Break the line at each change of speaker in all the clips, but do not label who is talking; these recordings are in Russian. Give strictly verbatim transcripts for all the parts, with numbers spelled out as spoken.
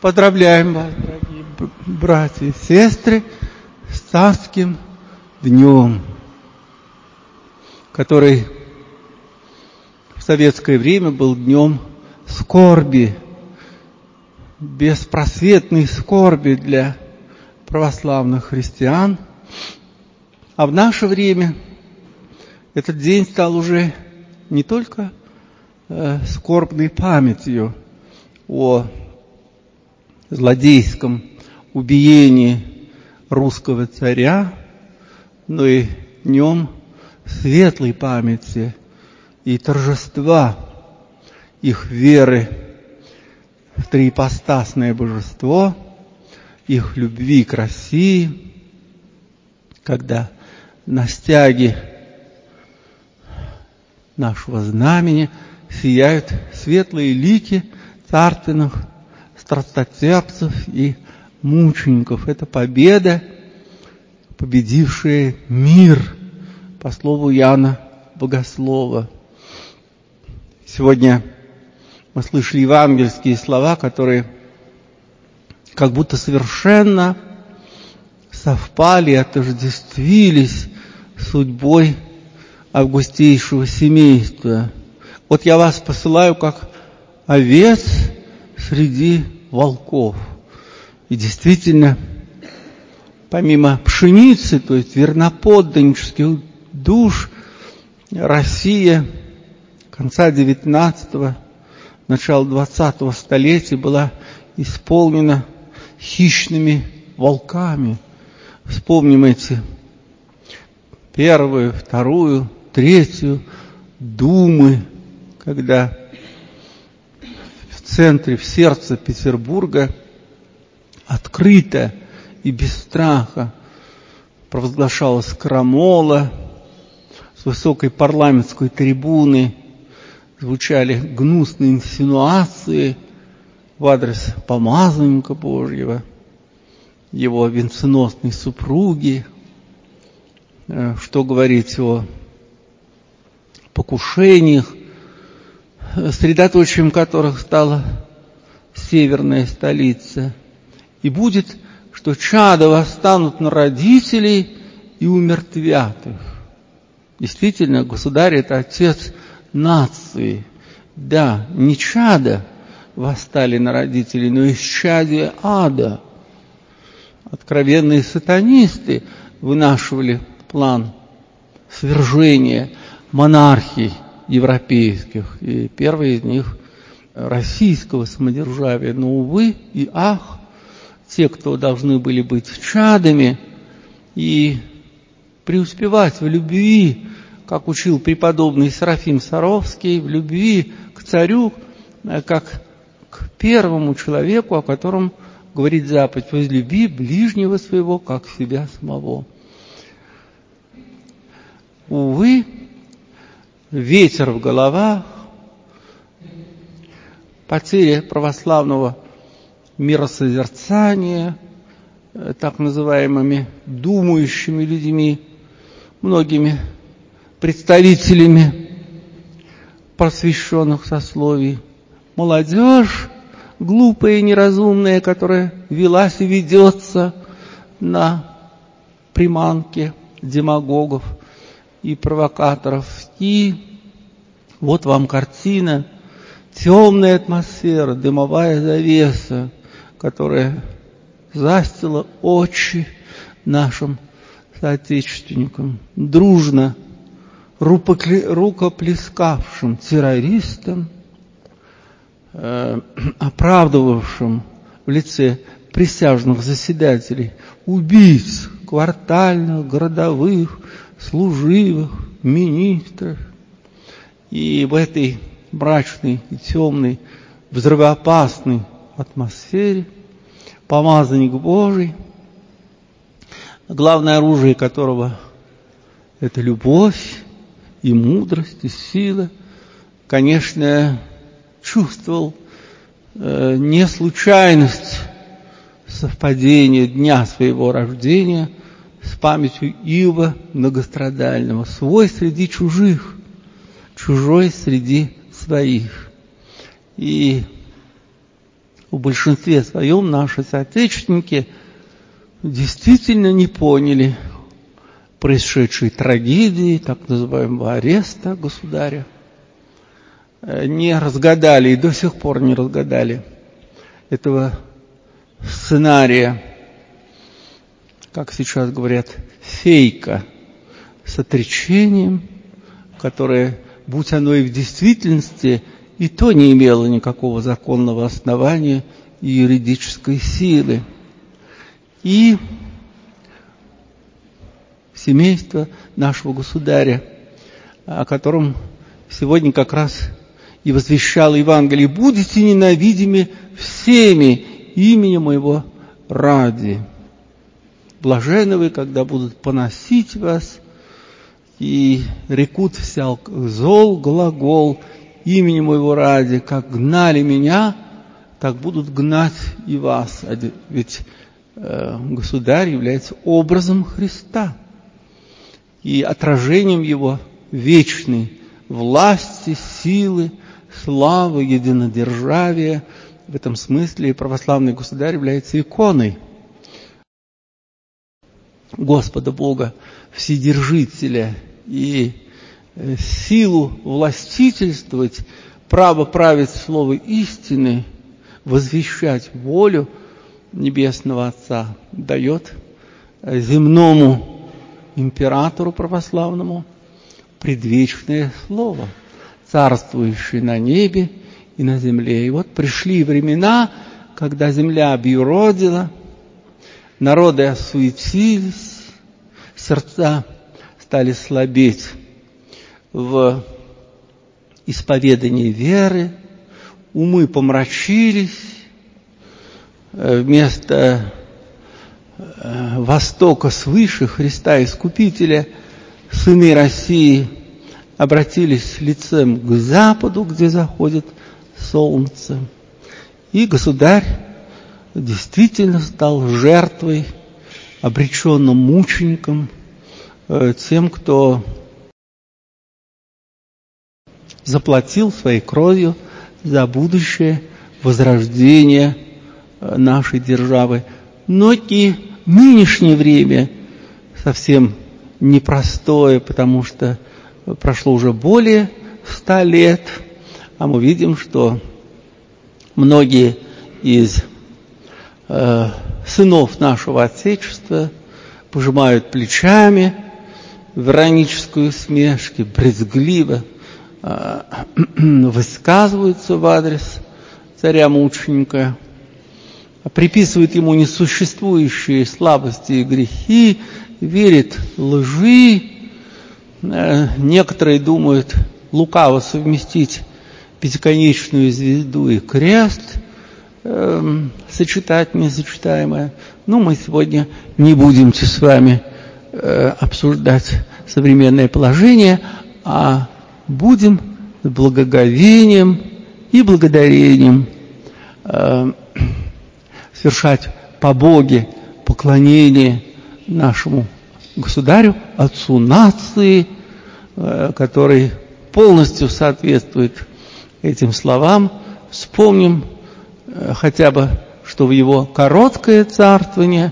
Поздравляем вас, дорогие братья и сестры, с царским днем, который в советское время был днем скорби, беспросветной скорби для православных христиан. А в наше время этот день стал уже не только э, скорбной памятью о злодейском убиении русского царя, но и днем светлой памяти и торжества их веры в триипостасное божество, их любви к России, когда на стяге нашего знамени сияют светлые лики царственных страстотерпцев и мучеников. Это победа, победившая мир, по слову Иоанна Богослова. Сегодня мы слышали евангельские слова, которые как будто совершенно совпали, отождествились с судьбой августейшего семейства. Вот я вас посылаю как овец среди волков. И действительно, помимо пшеницы, то есть верноподданнических душ, Россия конца девятнадцатого, начала двадцатого столетия была исполнена хищными волками. Вспомним эти первую, вторую, третью думы, когда в центре, в сердце Петербурга открыто и без страха провозглашалась крамола, с высокой парламентской трибуны звучали гнусные инсинуации в адрес помазанника Божьего, его венценосной супруги, что говорить о покушениях, средоточием которых стала северная столица. И будет, что чада восстанут на родителей и умертвят их. Действительно, государь — это отец нации. Да, не чада восстали на родителей, но исчадие ада. Откровенные сатанисты вынашивали план свержения монархий европейских, и первый из них российского самодержавия. Но, увы и ах, те, кто должны были быть чадами и преуспевать в любви, как учил преподобный Серафим Саровский, в любви к царю, как к первому человеку, о котором говорит заповедь: возлюби ближнего своего, как себя самого. Увы, ветер в головах, потеря православного миросозерцания так называемыми думающими людьми, многими представителями просвещенных сословий, молодежь глупая и неразумная, которая велась и ведется на приманке демагогов и провокаторов. И вот вам картина: темная атмосфера, дымовая завеса, которая застила очи нашим соотечественникам, дружно рукоплескавшим террористам, э, оправдывавшим в лице присяжных заседателей убийц квартальных, городовых, служивых, министров. И в этой мрачной и темной, взрывоопасной атмосфере помазанник Божий, главное оружие которого — это любовь и мудрость, и сила, конечно, чувствовал э, не случайность совпадения дня своего рождения с памятью Иова многострадального. Свой среди чужих, чужой среди своих. И в большинстве своем наши соотечественники действительно не поняли происшедшей трагедии, так называемого ареста государя, не разгадали и до сих пор не разгадали этого сценария, как сейчас говорят, фейка с отречением, которое, будь оно и в действительности, и то не имело никакого законного основания и юридической силы. И семейство нашего государя, о котором сегодня как раз и возвещало Евангелие: «Будете ненавидимы всеми именем моего ради. Блаженны вы, когда будут поносить вас и рекут всяк зол глагол именем моего ради. Как гнали меня, так будут гнать и вас». Ведь э, государь является образом Христа и отражением его вечной власти, силы, славы, единодержавия. В этом смысле православный государь является иконой Господа Бога Вседержителя, и силу властительствовать, право править слово истины, возвещать волю Небесного Отца дает земному императору православному предвечное слово, царствующее на небе и на земле. И вот пришли времена, когда земля объюродила, народы осуетились, сердца стали слабеть в исповедании веры, умы помрачились, вместо Востока свыше Христа Искупителя сыны России обратились лицем к Западу, где заходит солнце. И государь действительно стал жертвой, обреченным мучеником, тем, кто заплатил своей кровью за будущее возрождение нашей державы. Но и нынешнее время совсем непростое, потому что прошло уже более ста лет, а мы видим, что многие из э, сынов нашего Отечества пожимают плечами в иронической усмешке, брезгливо э, высказываются в адрес царя-мученика, приписывают ему несуществующие слабости и грехи, верят лжи. Некоторые думают лукаво совместить пятиконечную звезду и крест, э, сочетать несочетаемое. Но мы сегодня не будем с вами э, обсуждать современное положение, а будем с благоговением и благодарением э, совершать по Боге поклонение нашему государю, отцу нации, который полностью соответствует этим словам. Вспомним хотя бы, что в его короткое царствование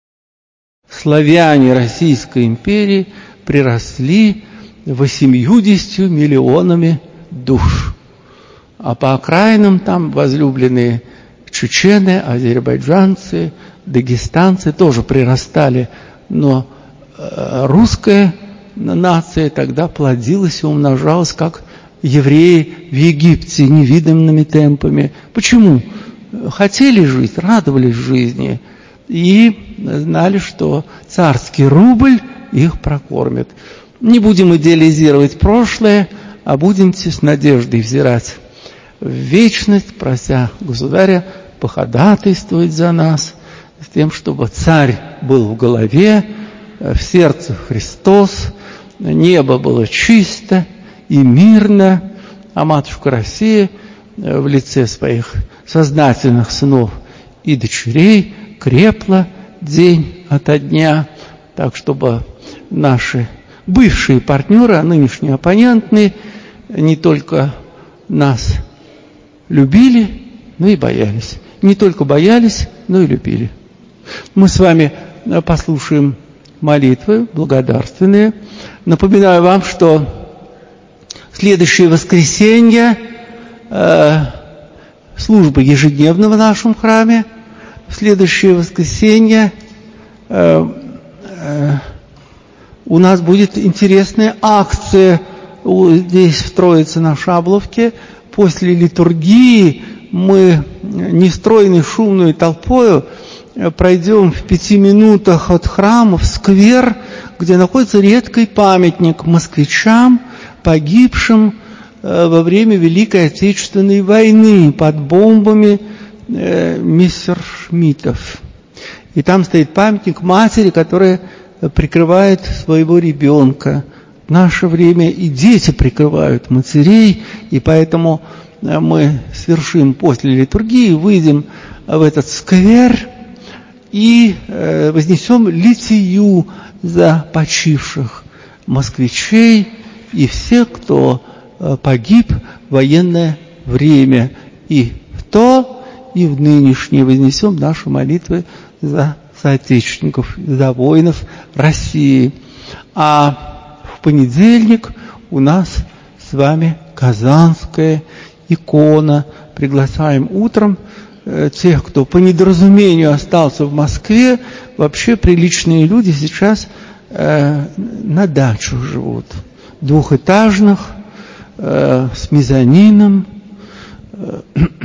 славяне Российской империи приросли восемьюдесятью миллионами душ, а по окраинам там возлюбленные чечены, азербайджанцы, дагестанцы тоже прирастали, но русская нация тогда плодилась и умножалась, как евреи в Египте, невиданными темпами. Почему? Хотели жить, радовались жизни и знали, что царский рубль их прокормит. Не будем идеализировать прошлое, а будем с надеждой взирать в вечность, прося государя походатайствовать за нас, с тем, чтобы царь был в голове, в сердце Христос, небо было чисто и мирно, а матушка Россия в лице своих сознательных сынов и дочерей крепла день ото дня, так чтобы наши бывшие партнеры, а нынешние оппоненты не только нас любили, но и боялись. не только боялись, но и любили. Мы с вами послушаем молитвы благодарственные. Напоминаю вам, что следующее воскресенье э, служба ежедневно в нашем храме. В следующее воскресенье э, э, у нас будет интересная акция здесь в Троице на Шабловке. После литургии мы нестройной шумной толпою пройдем в пяти минутах от храма в сквер, где находится редкий памятник москвичам, погибшим во время Великой Отечественной войны под бомбами мессершмиттов. И там стоит памятник матери, которая прикрывает своего ребенка. В наше время и дети прикрывают матерей, и поэтому мы совершим после литургии, выйдем в этот сквер и вознесем литию за почивших москвичей и всех, кто погиб в военное время. И в то, и в нынешнее вознесем наши молитвы за соотечественников, за воинов России. А в понедельник у нас с вами Казанская икона. Приглашаем утром э, тех, кто по недоразумению остался в Москве. Вообще приличные люди сейчас э, на дачу живут. Двухэтажных, э, с мезонином. Э,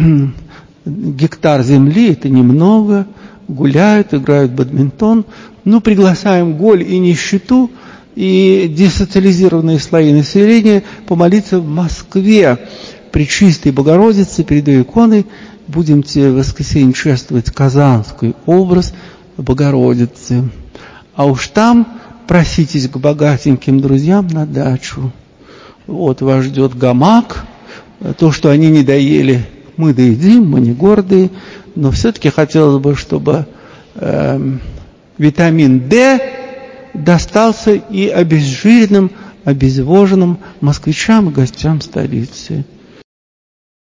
гектар земли — это немного. Гуляют, играют в бадминтон. Ну, приглашаем голь и нищету и десоциализированные слои населения помолиться в Москве при Чистой Богородице перед ее иконой. Будемте в воскресенье чествовать казанский образ Богородицы. А уж там проситесь к богатеньким друзьям на дачу. Вот вас ждет гамак. То, что они не доели, мы доедим, мы не гордые. Но все-таки хотелось бы, чтобы э, витамин D достался и обезжиренным, обезвоженным москвичам и гостям столицы.